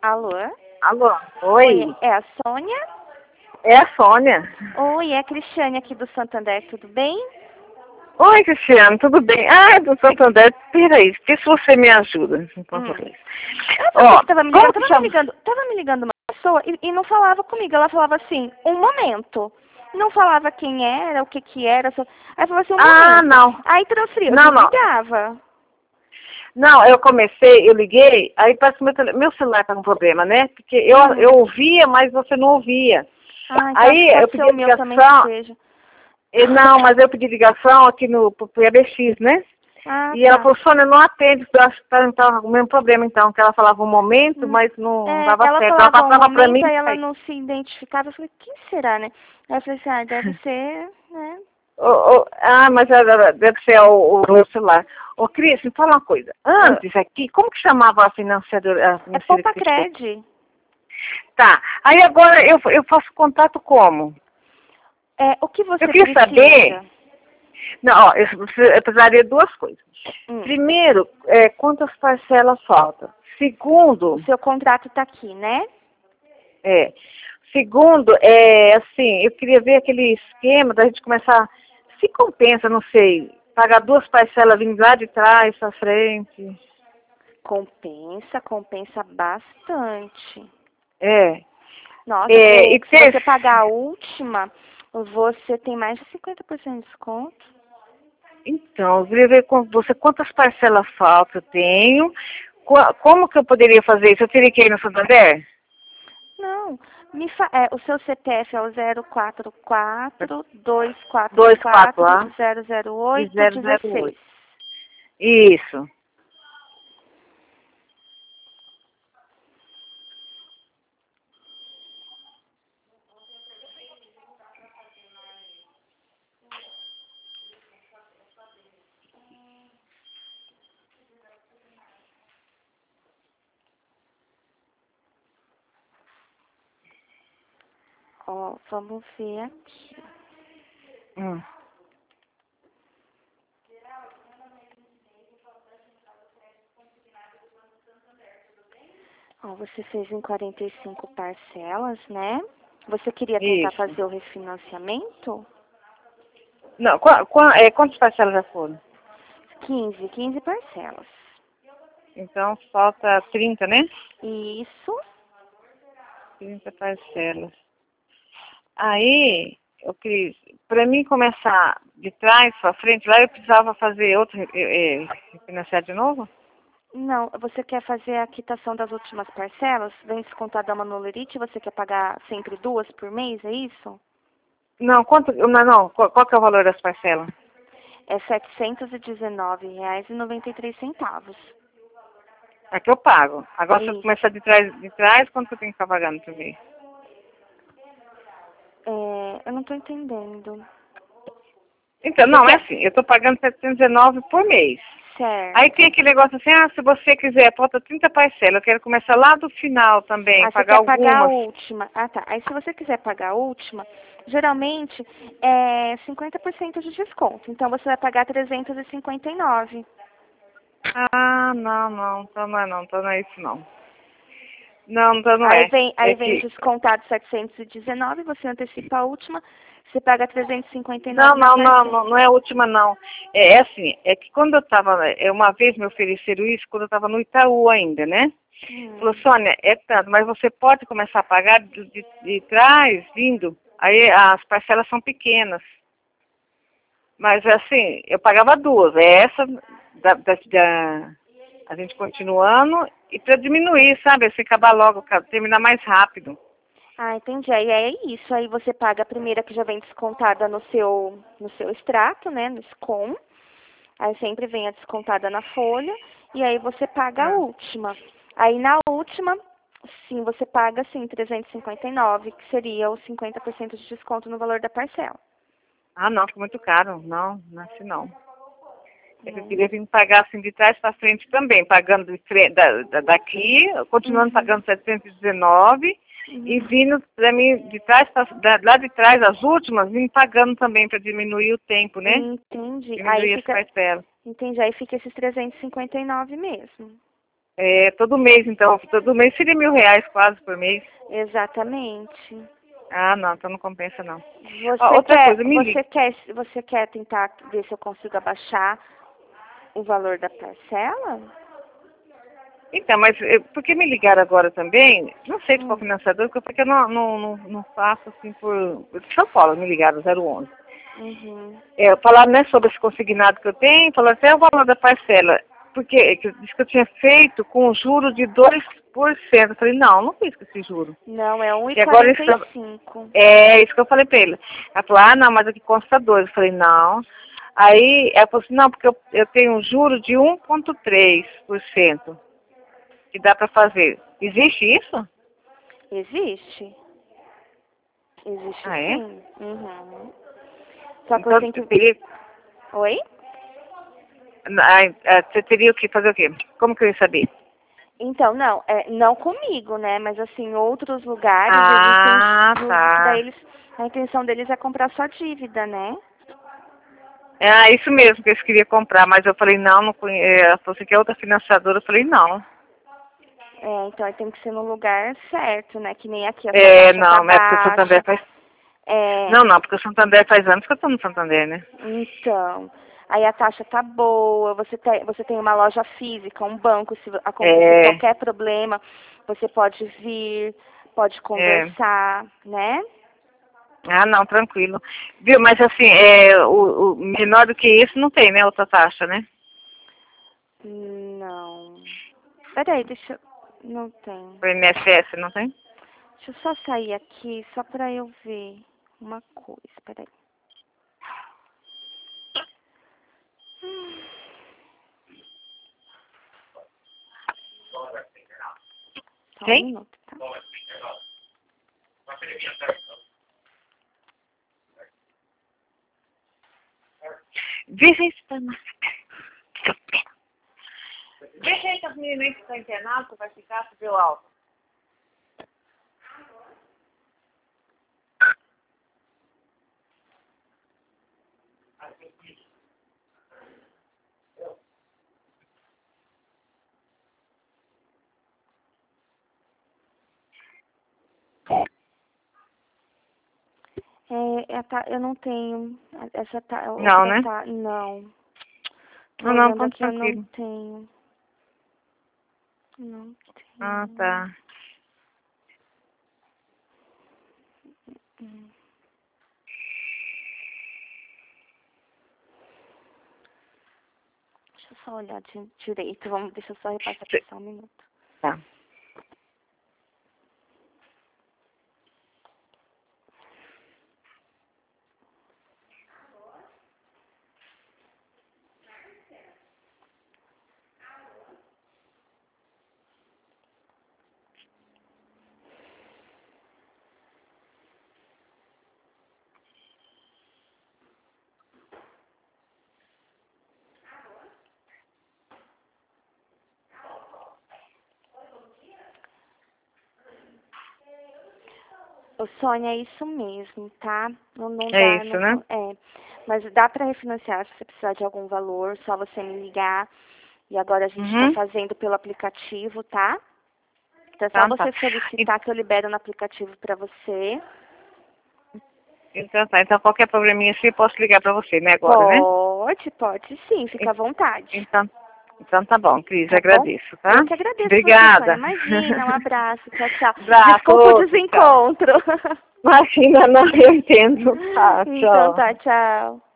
Alô? Alô? Oi, Oi? é a Sônia? É a Sônia. Oi, é a Cristiane aqui do Santander, tudo bem? Oi, Cristiano, tudo bem? Ah, do Santander, peraí, vê se você me ajuda. Você Ó, que tava me ligando, como que chama? tava me ligando uma pessoa e não falava comigo, ela falava assim, um momento. Não falava quem era, o que que era, aí falava assim, um Ah, momento. não. Aí transferiu, eu Não, não. desligava. Não, eu liguei, aí parece que meu celular tá com problema, né? Porque eu ouvia, mas você não ouvia. Ah, então acho que Aí eu pode ser pedi a o meu também que ligação, seja. não, mas eu pedi ligação aqui pro PBX, né? Ah, E ela tá. falou, Sônia, não atende, eu acho que tá com o mesmo problema então, que ela falava um momento, mas não É, dava ela certo. Ela falava um passava pra mim momento, aí e ela saía. não se identificava. Eu falei, quem será, né? Aí eu falei assim, ah, deve ser, né? Mas deve ser o meu celular. Ô, Cris, me fala uma coisa. Antes aqui, como que chamava a financiadora, a É financeira Poupa que te... Cred. Tá, aí agora eu faço contato como? É, o que Eu você queria saber... precisa? Não, ó, eu precisaria de duas coisas. Hum, Primeiro, quantas parcelas faltam? o Segundo, seu contrato tá aqui, né? é... Segundo, assim, eu queria ver aquele esquema da gente começar, se compensa, não sei, pagar duas parcelas vindo lá de trás pra frente. Compensa bastante. É. Nossa, E se ter, você pagar a última, você tem mais de 50% de desconto. então, eu queria ver com você quantas parcelas falta eu tenho, como que eu poderia fazer isso? Eu teria que ir no Santander? Não, o seu CPF é o 044 Dois, quatro 244 lá, e 008 008. 16. Isso. Ó, vamos ver aqui. Hum. Ó, você fez em 45 parcelas, né? Você queria tentar Isso. fazer o refinanciamento? Não, quantas parcelas já foram? 15 parcelas. Então, falta 30, né? Isso. 30 parcelas. Aí, eu quis, para mim começar de trás para frente, lá eu precisava fazer outro, refinanciar de novo? Não, você quer fazer a quitação das últimas parcelas? Vem descontar da Manulerite, você quer pagar sempre duas por mês, é isso? Não, qual que é o valor das parcelas? É R$ 719,93. É que eu pago. Agora, se eu Isso. começar de trás, quanto que eu tenho que estar pagando por mês? Eu não estou entendendo. Então, Você não, é quer... assim, eu estou pagando 719 por mês. Aí tem Certo. aquele negócio assim, se você quiser, falta 30 parcelas, eu quero começar lá do final também, Ah, você pagar quer pagar a algumas. última. Ah, tá. Aí se você quiser pagar a última, geralmente é 50% de desconto. Então você vai pagar 359. Ah, então não é não, então não é isso não. Não, então não Aí é. vem, É aí vem que, descontado 719, você antecipa a última, você paga não, 359 na não, não, parcela. não, não é a última não. É assim, é que quando eu estava, uma vez me ofereceram isso, quando eu estava no Itaú ainda, né? Falou, Hum. Sônia, é tanto, mas você pode começar a pagar de trás, vindo. Aí as parcelas são pequenas. Mas assim, eu pagava duas. É essa a gente continuando e para diminuir, sabe? Assim, acabar logo, terminar mais rápido. Ah, entendi. Aí é isso. Aí você paga a primeira que já vem descontada no seu extrato, né? No SCOM. Aí sempre vem a descontada na folha. E aí você paga a Ah, última. Aí na última, sim, você paga, sim, 359, que seria os 50% de desconto no valor da parcela. não, ficou muito caro. Não, não é assim não. É que eu Né? queria vir pagar assim de trás para frente também, pagando daqui, continuando Uhum. pagando 719 e Uhum. vindo para mim de trás, lá de trás, as últimas, vindo pagando também para diminuir o tempo, né? Entendi. Diminuir as parcelas. Entendi. Aí fica esses 359 mesmo. Todo mês, então. Todo mês seria R$ 1.000 quase por mês. Exatamente. Ah, não, então não compensa, não. Você Outra quer, coisa, me liga. você quer tentar ver se eu consigo abaixar o valor da parcela? Então, mas por que me ligaram agora também? Não sei de qual Hum. financiador, porque eu não faço assim por São Paulo, me ligaram, 011. Uhum. Falaram, né, sobre esse consignado que eu tenho, falaram até o valor da parcela. Porque disse que eu tinha feito com juros de 2%. Eu falei, não fiz com esse juro. Não, é E agora eles 1,45. É isso que eu falei pra ele. Ela falou, não, mas aqui consta 2. Eu falei, não. Aí ela falou assim, não, porque eu tenho um juro de 1,3% que dá pra fazer. Existe isso? Existe? Existe Ah, é? sim. Uhum. Só que Então você tem que... teria, Oi? você teria que fazer o quê? Como que eu ia saber? Então, não, não comigo, né? Mas assim, em outros lugares existem Ah, juros que daí tá. eles, a intenção deles é comprar sua dívida, né? Isso mesmo que eles queriam comprar, mas eu falei, não conheço. Ela falou assim que é outra financiadora, eu falei, não. Então aí tem que ser no lugar certo, né? Que nem aqui a sua taxa tá Não, é porque o Santander baixa. faz... É, Não, porque o Santander faz anos que eu tô no Santander, né? então, aí a taxa tá boa, você tem uma loja física, um banco, se acontecer É, qualquer problema, você pode vir, pode é. conversar, né? Ah, não, tranquilo. Viu, mas assim, o menor do que isso não tem, né, outra taxa, né? Não. Peraí, deixa eu... Não tem. O INSS, não tem? Deixa eu só sair aqui, só pra eu ver uma coisa. Peraí. Só um Tem? minuto, tá? Vê se está na... Vê se essas meninas que estão internadas vai ficar subiu alto. Eu não tenho. Essa Não, outra né? tá. Não. Tô Não, olhando então aqui, eu não tranquilo. tenho. Não Ah, tenho. tá. Hum. Deixa eu só olhar direito. Deixa eu só repassar aqui só um minuto. Tá. Ô, Sônia, é isso mesmo, tá? Não É dá, isso, né? mas dá pra refinanciar se você precisar de algum valor, só você me ligar. E agora a gente tá Uhum. fazendo pelo aplicativo, tá? Então é só Então tá. você solicitar que eu libero no aplicativo pra você. Então tá. Então qualquer probleminha assim eu posso ligar pra você, né, agora, né? Pode sim, fica à vontade. Então, então tá bom, Cris, Tá bom? agradeço, tá? Eu que agradeço você, Sônia. Obrigada. Imagina, um abraço. Tchau, tchau. Abraço, Desculpa o outro, tchau. desencontro. Imagina, não, eu entendo. Tá, Então tchau. tá, tchau.